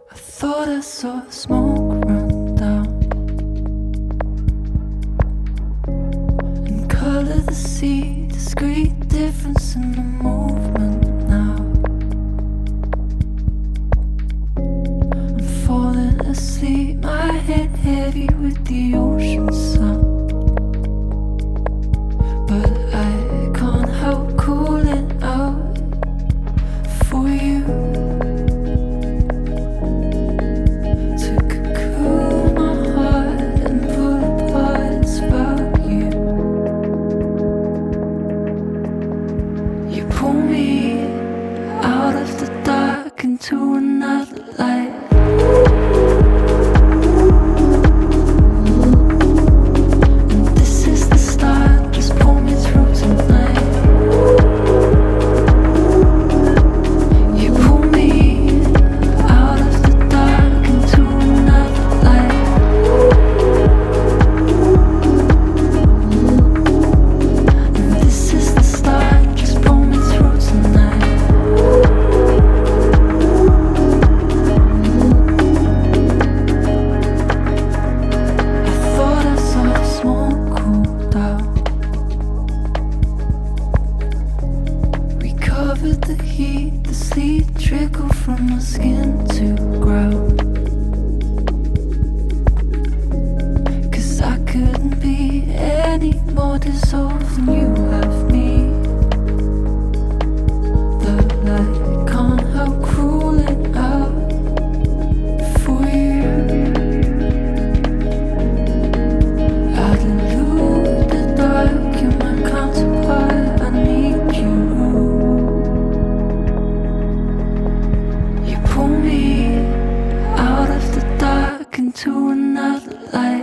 I thought I saw smoke run down and color the sea. Discreet difference in the movement now. I'm falling asleep, my head heavy with the ocean sound. But I can't help calling out for you. Into another life. And this is the start, just pull me through tonight. You pull me out of the dark into another life. And this is the start, just pull me through tonight. The heat, the sleet trickle from my skin to ground. 'Cause I couldn't be any more dissolved than you have me. The light can't help crawling out for you. I delude the dark, you're my counterpart, I need you. Pull me out of the dark into another light.